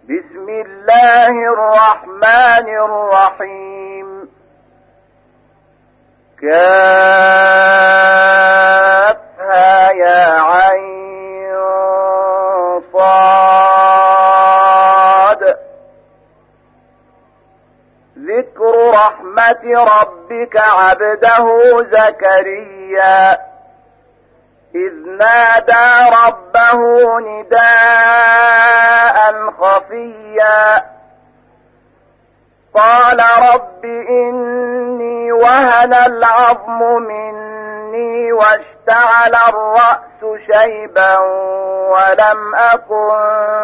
بسم الله الرحمن الرحيم. كافها يا عين صاد. ذكر رحمة ربك عبده زكريا إذ نادى ربه نداء خفيا قال رب إني وهن العظم مني واشتعل الرأس شيبا ولم أكن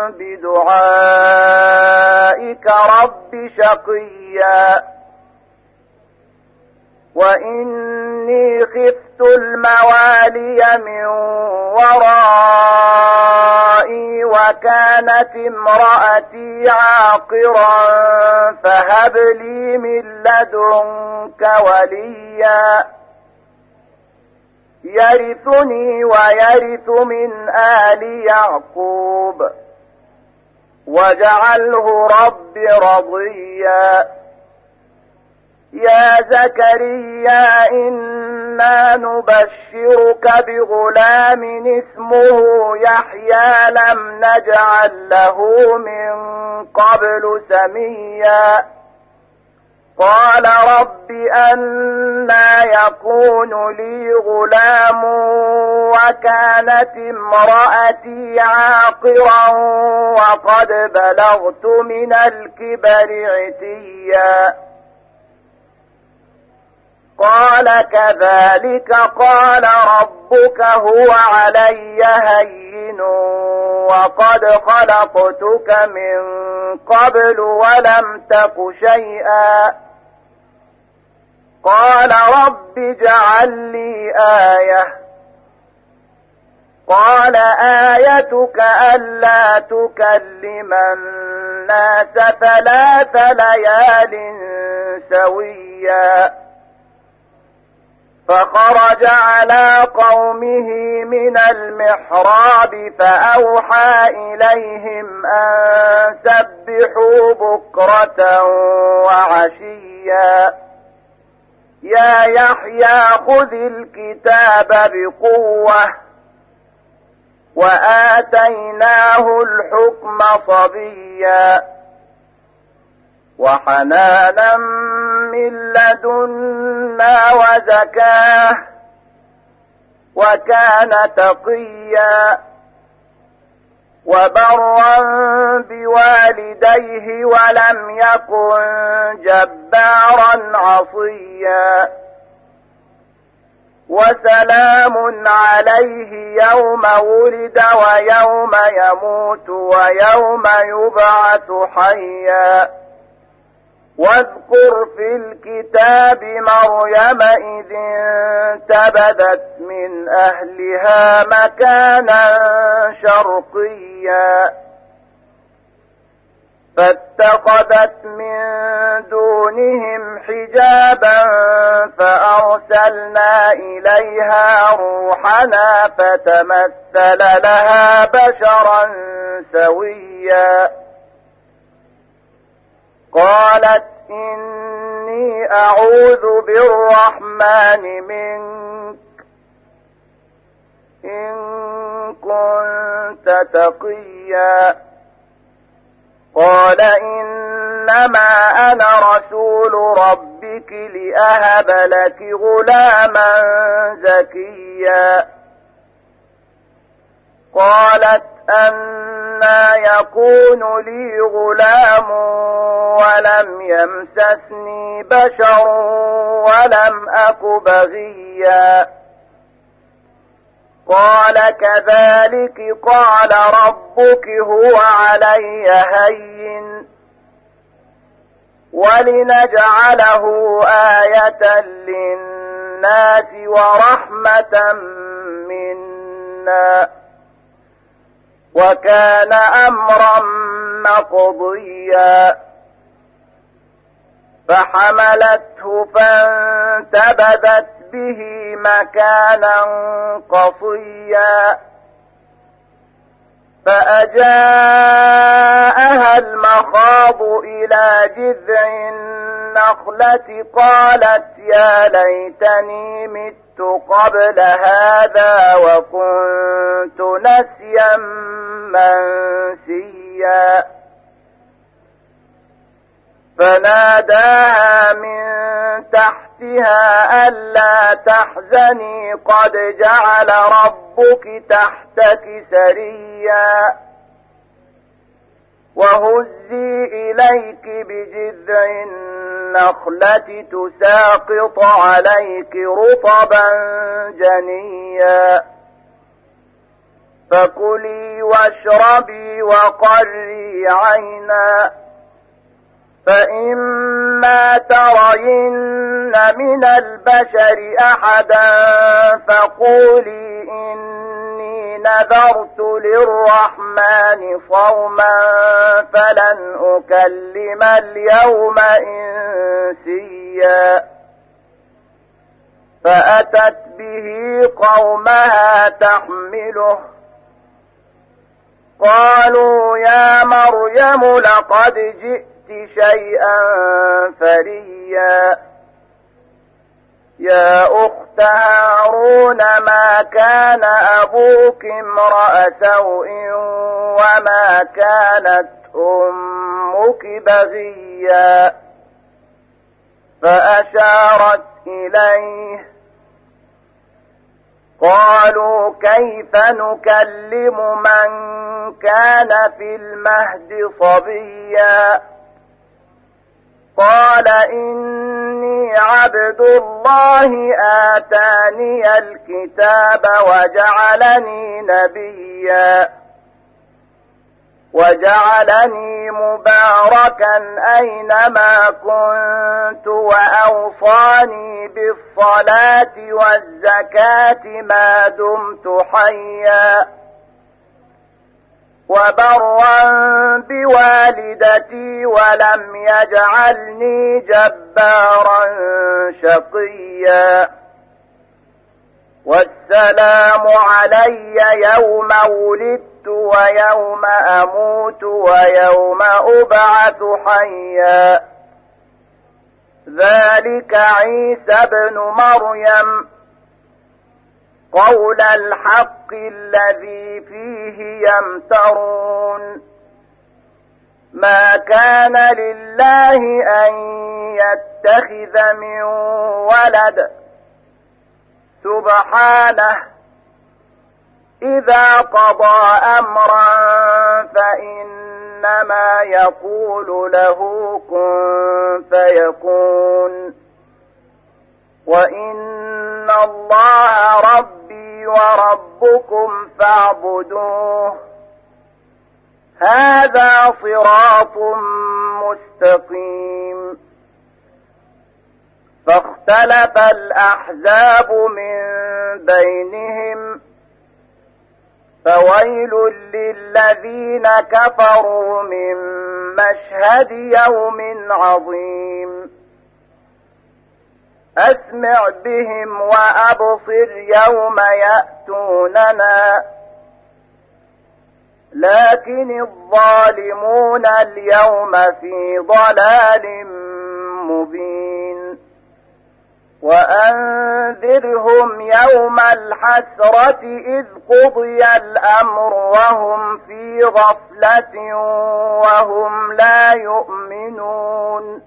بدعائك رب شقيا وإني خفت الموالي من ورائي وكانت امرأتي عاقرا فهب لي من لدنك وليا يرثني ويرث من آل يعقوب واجعله رب رضيا. يا زكريا إنا نبشرك بغلام اسمه يحيى لم نجعل له من قبل سميا قال رب أنى يكون لي غلام وكانت امرأتي عاقرا وقد بلغت من الكبر عتيا قال كذلك قال ربك هو علي هين وقد خلقتك من قبل ولم تك شيئا قال رب اجعل لي آية قال آيتك ألا تكلم الناس 3 ليال سويا فخرج على قومه من المحراب فأوحى إليهم أن سبحوا بكرة وعشيا يا يحيى خذ الكتاب بقوة وآتيناه الحكم صبيا وحنانا من لدنا وزكاه وكان تقيا وبرا بوالديه ولم يكن جبارا عصيا وسلام عليه يوم ولد ويوم يموت ويوم يبعث حيا واذكر في الكتاب مريم إذ انتبذت من أهلها مكانا شرقيا فاتخذت من دونهم حجابا فأرسلنا إليها روحنا فتمثل لها بشرا سويا قالت إني أعوذ بالرحمن منك إن كنت تقيا قال إنما أنا رسول ربك لأهب لك غلاما زكيا قالت أنى يكون لي غلام ولم يمسسني بشر ولم أك بغيا قال كذلك قال ربك هو علي هين ولنجعله آية للناس ورحمة منا وكان أمرا مقضيا فحملته فانتبذت به مكانا قصيا فأجاءها تخاض إلى جذع النخلة قالت يا ليتني مت قبل هذا وكنت نسيا منسيا فناداها من تحتها ألا تحزني قد جعل ربك تحتك سريا وهزي إليك بجذع النخلة تساقط عليك رطبا جنيا فكلي واشربي وقري عينا فإما ترين من البشر أحدا فقولي إني نذرت للرحمن صوما فلن أكلم اليوم إنسيا فأتت به قومها تحمله قالوا يا مريم لقد جئت شيئا فريا يا أخت هارون ما كان أبوك امرأ سوء وما كانت أمك بغيا فأشارت إليه قالوا كيف نكلم من كان في المهد صبيا قال إني عبد الله آتاني الكتاب وجعلني نبيا وجعلني مباركا أينما كنت وأوصاني بالصلاة والزكاة ما دمت حيا وبرا بوالدتي ولم يجعلني جبارا شقيا والسلام علي يوم ولدت ويوم أموت ويوم أبعث حيا ذلك عيسى ابن مريم قول الحق الذي فيه يمترون ما كان لله أن يتخذ من ولد سبحانه إذا قضى أمرا فإنما يقول له كن فيكون وإن الله ربي وربكم فاعبدوه هذا صراط مستقيم فاختلف الأحزاب من بينهم فويل للذين كفروا من مشهد يوم عظيم أسمع بهم وأبصر يوم يأتوننا لكن الظالمون اليوم في ضلال مبين وأنذرهم يوم الحسرة إذ قضي الأمر وهم في غفلة وهم لا يؤمنون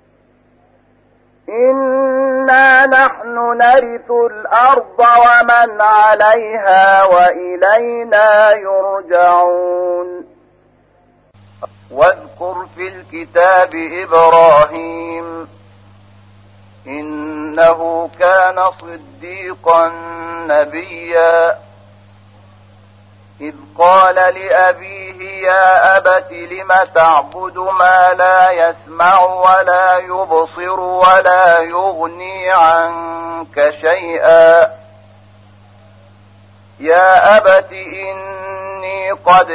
إنا نحن نرث الأرض ومن عليها وإلينا يرجعون واذكر في الكتاب إبراهيم إنه كان صديقا نبيا إذ قال لأبيه يا أبت لم تعبد ما لا يسمع ولا يبصر ولا يغني عنك شيئا يا أبت إني قد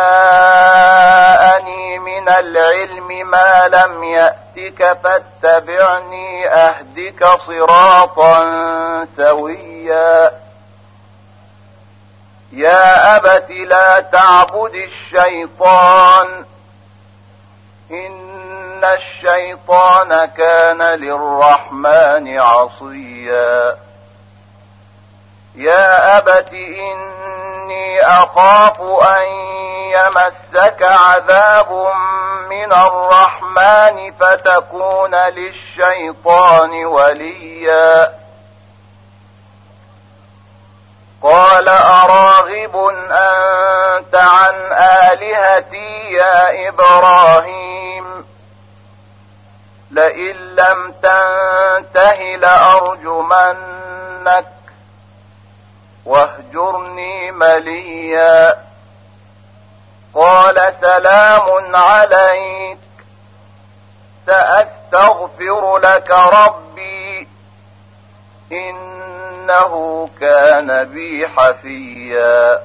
جاءني من العلم ما لم يأتك فاتبعني أهدك صراطا سويا يا أبت لا تعبد الشيطان الشيطان كان للرحمن عصيا يا أبت إني أخاف أن يمسك عذاب من الرحمن فتكون للشيطان وليا قال أراغب أنت عن آلهتي يا إبراهيم لئن لم تنته لأرجمنك واهجرني مليا قال سلام عليك سأستغفر لك ربي إنه كان بي حفيا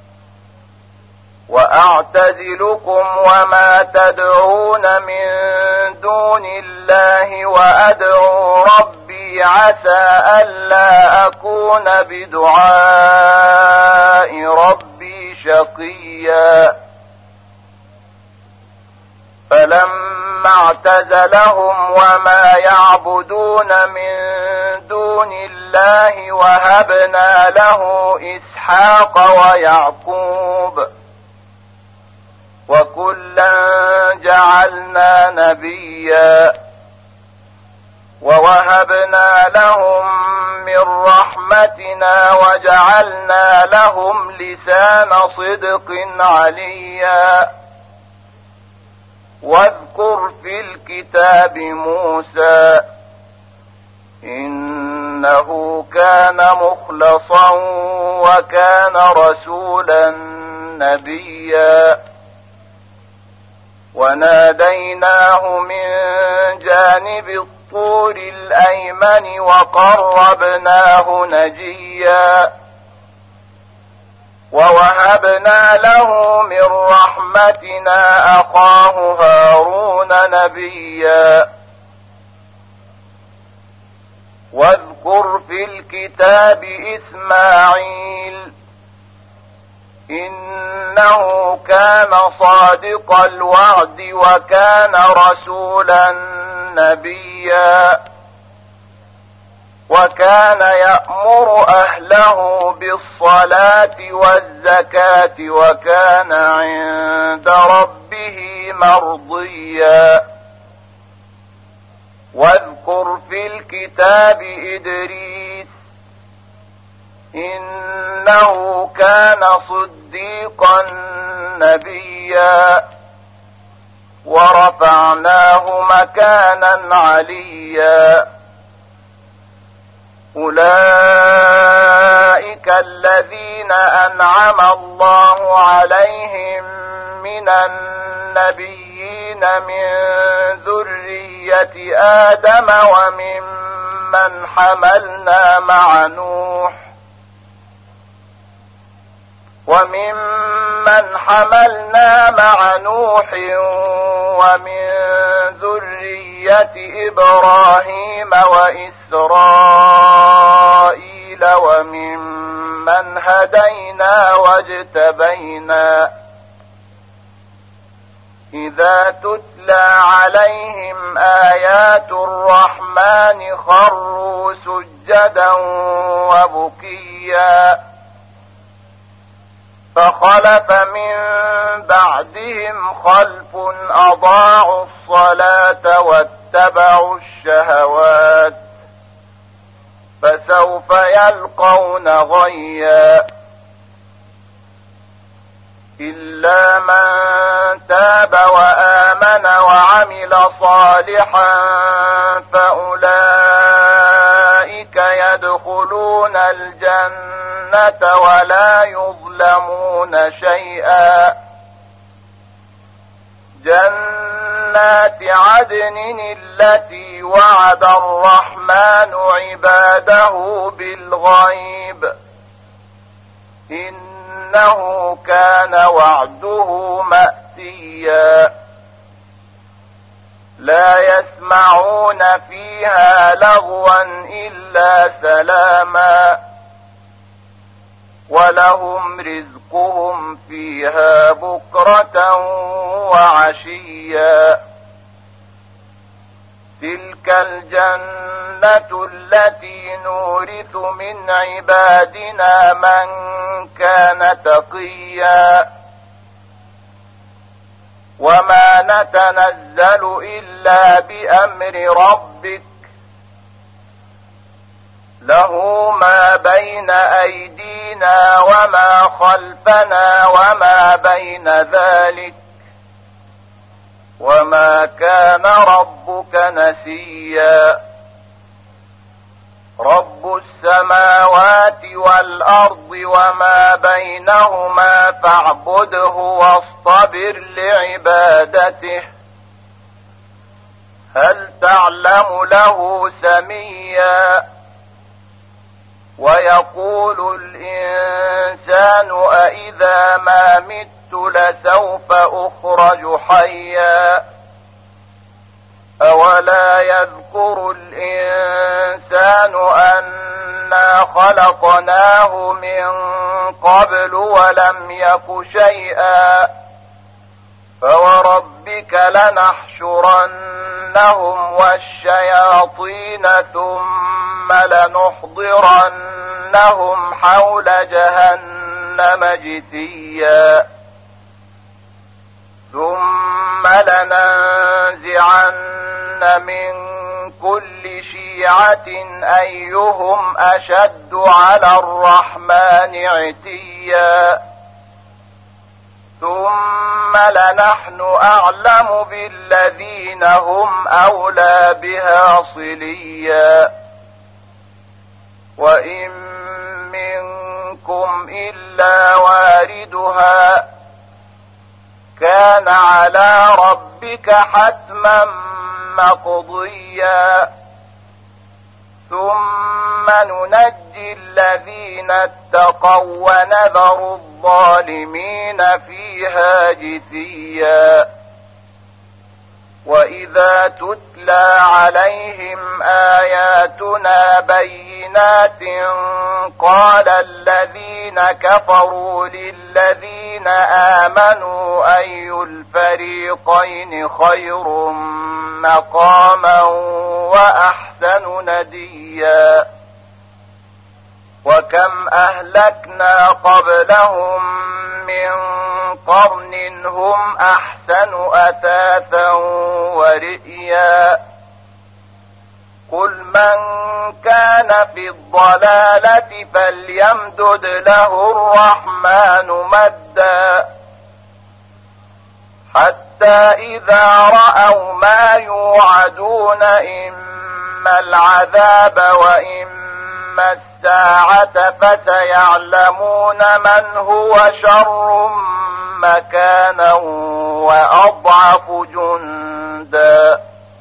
وأعتزلكم وما تدعون من دون الله وأدعو ربي عسى ألا أكون بدعاء ربي شقيا فلما اعتزلهم وما يعبدون من دون الله وهبنا له إسحاق ويعقوب وكلا جعلنا نبيا ووهبنا لهم من رحمتنا وجعلنا لهم لسان صدق عليا واذكر في الكتاب موسى إنه كان مخلصا وكان رسولا نبيا وناديناه من جانب الطور الأيمن وقربناه نجيا ووهبنا له من رحمتنا أخاه هارون نبيا واذكر في الكتاب إسماعيل إنه كان صادق الوعد وكان رسولا نبيا وكان يأمر أهله بالصلاة والزكاة وكان عند ربه مرضيا واذكر في الكتاب إدريس إنه كان صديقا نبيا ورفعناه مكانا عليا أولئك الذين أنعم الله عليهم من النبيين من ذرية آدم وممن حملنا مع نوح ومن ذرية إبراهيم وإسرائيل وممن هدينا واجتبينا إذا تتلى عليهم آيات الرحمن خروا سجدا وبكيا فخلف من بعدهم خلف أضاعوا الصلاة واتبعوا الشهوات فسوف يلقون غيا إلا من تاب وآمن وعمل صالحا فأولئك يدخلون الجنة ولا يظلمون شيئا جنات عدن التي وعد الرحمن عباده بالغيب إنه كان وعده مأتيا لا يسمعون فيها لغوا إلا سلاما ولهم رزقهم فيها بكرة وعشيا تلك الجنة التي نورث من عبادنا من كان تقيا وما نتنزل إلا بأمر ربك له ما بين أيدينا وما خلفنا وما بين ذلك وما كان ربك نسيا رب السماوات والأرض وما بينهما فاعبده واصطبر لعبادته هل تعلم له سميا ويقول الإنسان أإذا ما مت لسوف أخرج حيا أولا يذكر الإنسان أنا خلقناه من قبل ولم يك شيئا فوربك لنحشرنهم والشياطين ثم لنحضرنهم حول جهنم جثيا ثم لننزعن من كل شيعة أيهم أشد على الرحمن عتيا ثم لنحن أعلم بالذين هم أولى بها صليا وإن منكم إلا واردها كان على ربك حتما مقضيا ثم ننجي الذين اتقوا ونذر الظالمين فيها جثيا وإذا تتلى عليهم آياتنا بينات قال الذين كفروا للذين آمنوا أي الفريقين خير مقاما وأحسن نديا وكم أهلكنا قبلهم من قرن هم أحسن أثاثا ورئيا قل من كان في الضلالة فليمدد له الرحمن مدا حتى إذا رأوا ما يوعدون إما العذاب وإما الساعة فسيعلمون من هو شر مكانا وأضعف جندا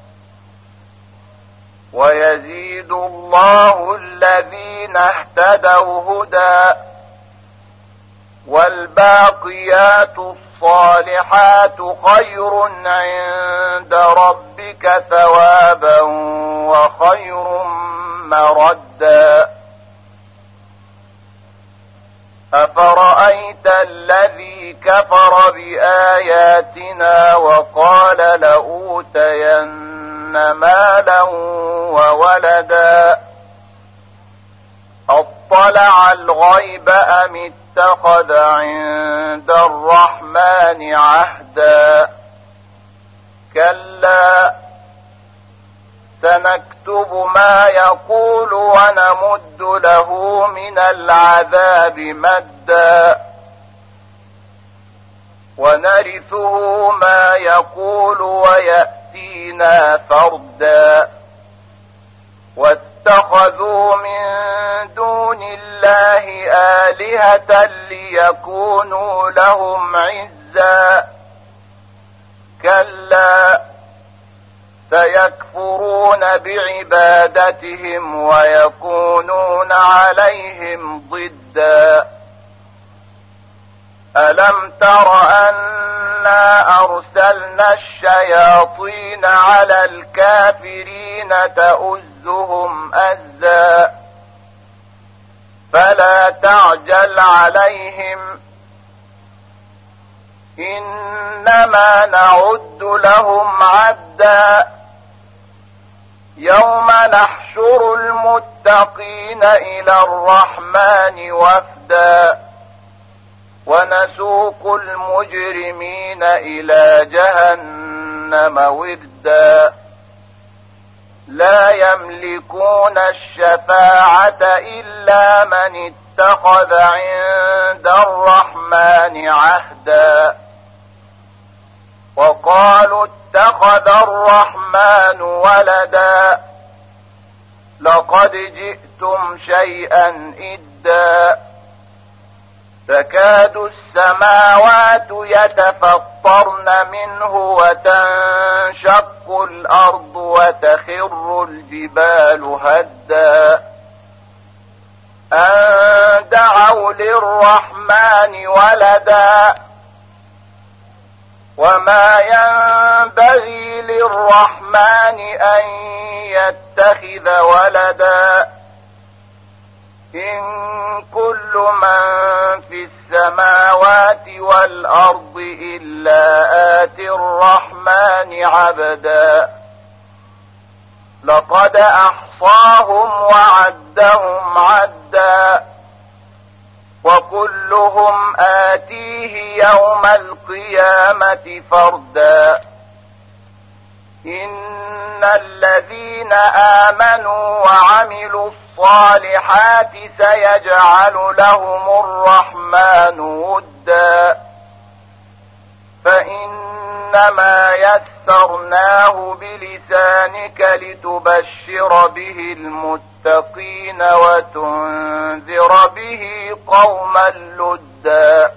ويزيد الله الذين اهتدوا هدى والباقيات الصالحات خير عند ربك ثوابا وخير مردا أفرأيت الذي كفر بآياتنا وقال لأوتين مالا وولدا أطلع الغيب أم اتخذ عند الرحمن عهدا كلا سنكتب ما يقول ونمد له من العذاب مدا ونرثه ما يقول ويأتينا فردا واتخذوا من دون الله آلهة ليكونوا لهم عزا كلا سيكفرون بعبادتهم ويكونون عليهم ضدا ألم تر أنا أرسلنا الشياطين على الكافرين تؤزهم أزا فلا تعجل عليهم إنما نعد لهم عدا يوم نحشر المتقين إلى الرحمن وفدا ونسوق المجرمين إلى جهنم وردا لا يملكون الشفاعة إلا من اتخذ عند الرحمن عهدا وقالوا اتخذ الرحمن ولدا لقد جئتم شيئا إدا تكاد السماوات يتفطرن منه وتنشق الأرض وتخر الجبال هدا أن دعوا للرحمن ولدا وما ينبغي للرحمن أن يتخذ ولدا إن كل من في السماوات والأرض إلا آتي الرحمن عبدا لقد أحصاهم وعدهم عدا وكلهم آتيه يوم القيامة فردا إن الذين آمنوا وعملوا الصالحات سيجعل لهم الرحمن ودا فإنما يسرناه بلسانك لتبشر به المتقين وتنذر به قوما لدا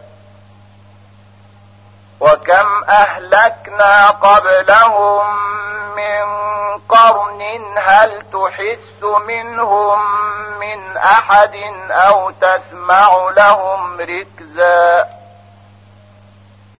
وكم أهلكنا قبلهم من قرن هل تحس منهم من أحد أو تسمع لهم ركزا